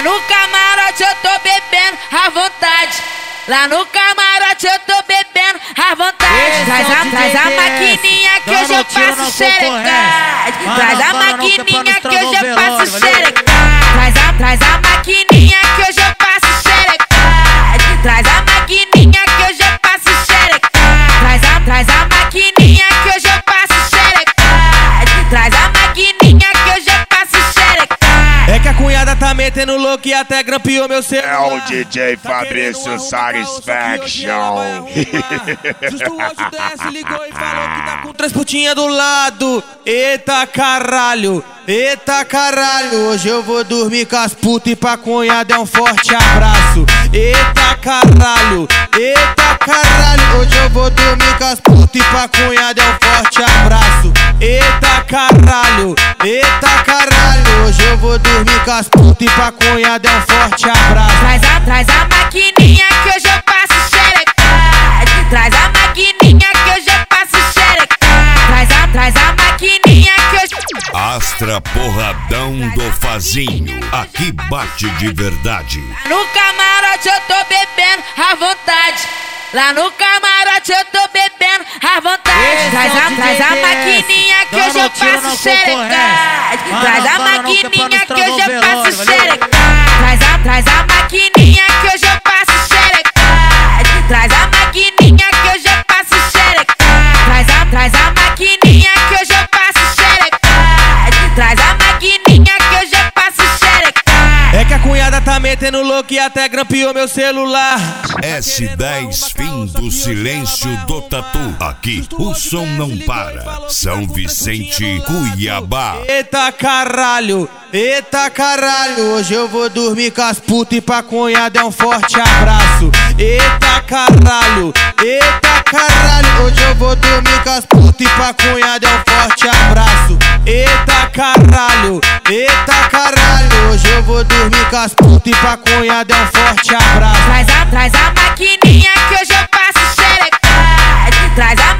no camarote eu tô bebendo à vontade. Lá no camarote eu tô bebendo à vontade. Traz a maquininha que eu já passo xerecade. Traz a maquininha que eu já passo xerecade. Traz a maquininha que eu já passo xerecade. Traz a maquininha que eu já passo xerecade. Traz a maquininha que eu já passo xerecade. Traz a maquininha que eu já passo xerecade. É que a cunhada tá metendo louco e até grampeou meu celular. É o DJ Fabrício Satisfaction. Justo hoje o DS ligou e falou que tá com 3 putinhas do lado. Eita caralho, hoje eu vou dormir com as putas e pra cunhada é um forte abraço. Eita caralho, hoje eu vou dormir com as putas e pra cunhada é um forte abraço. Eita caralho, hoje eu vou dormir com as putas e pra cunhada é um forte abraço. Traz a maquininha que eu já passo xerecade. Traz a maquininha que eu já passo xerecade. Traz a maquininha que eu já... Astra Porradão do Fazinho, aqui bate de verdade. No camarote eu tô bebendo à vontade. Lá no camarote eu tô bebendo à vontade. Traz a maquininha que eu já passo xerecade. Traz a maquininha que eu já passo xerecade. Traz a maquininha que eu já passo xerecade. Traz a maquininha que eu já passo xerecade. Traz a maquininha que eu já passo xerecade. Traz a maquininha que eu já passo xerecade. É que a cunhada tá metendo louco e até grampeou meu celular. S10 fim do silêncio do tatu. Aqui o som não para. São Vicente, Cuiabá. Eita caralho, hoje eu vou dormir com as putas e pra cunhada é um forte abraço. Eita caralho, hoje eu vou dormir com as putas e pra cunhada é um forte abraço. Eita caralho, hoje eu vou dormir com as putas e pra cunhada é um forte abraço. Traz a maquininha que eu já passo xerecade. Traz a